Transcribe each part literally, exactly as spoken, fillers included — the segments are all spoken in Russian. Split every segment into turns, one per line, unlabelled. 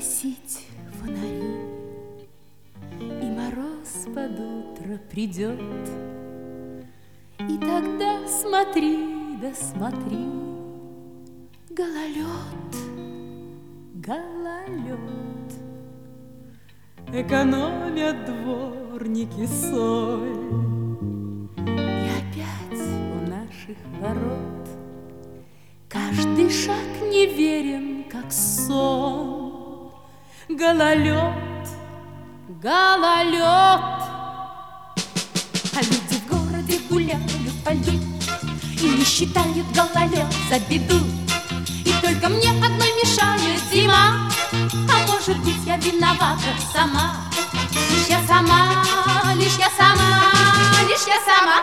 гасить фонари, и мороз под утро придет. И тогда смотри, да смотри, гололед, гололед. Экономят дворники соль, и опять у наших ворот каждый шаг неверен, как сон. Гололед, гололед. А люди в городе гуляют по льду и не считают гололед за беду. И только мне одной мешает зима, а может быть, я виновата сама. Лишь я сама, лишь я сама, лишь я сама.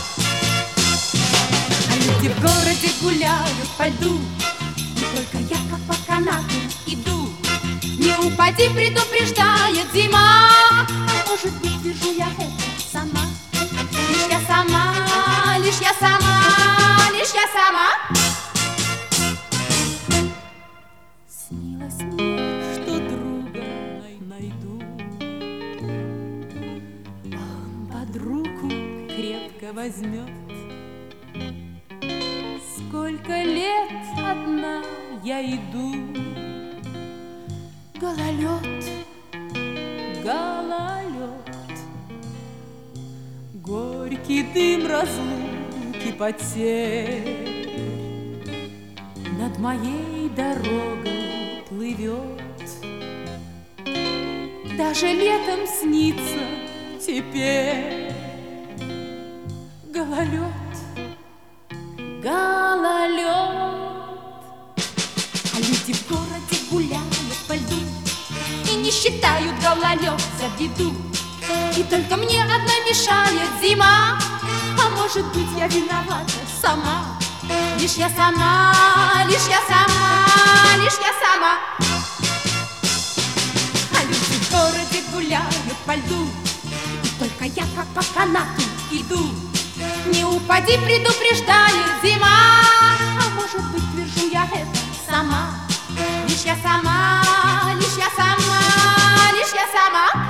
А люди в городе гуляют по льду, и только я как по канату иду. Не упади, предупреждает зима, а может быть, вижу я это сама. Лишь я сама, лишь я сама, лишь я сама. Снилось мне, что друга найду, он под руку крепко возьмет. Сколько лет одна я иду, гололед, гололед. Горький дым разлуки, потерь над моей дорогой плывет. Даже летом снится теперь гололед, гололед. А люди в городе гуляют по льду и не считают гололед за беду. И только мне одной мешает зима, а может быть, я виновата сама. Лишь я сама, лишь я сама, лишь я сама. А люди в городе гуляют по льду, и только я как по канату иду. Не упади, предупреждает зима, а может быть, твержу я это сама. Лишь я сама, лишь я сама, лишь я сама.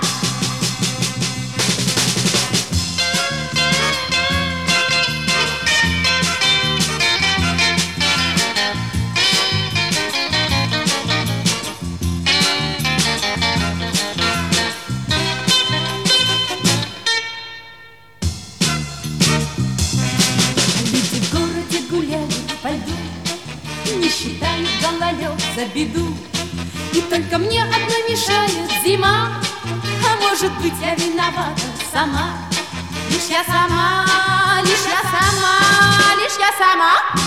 Не считают гололед за беду, и только мне одной мешает зима, а может быть, я виновата сама. Лишь я сама, лишь я сама, лишь я сама.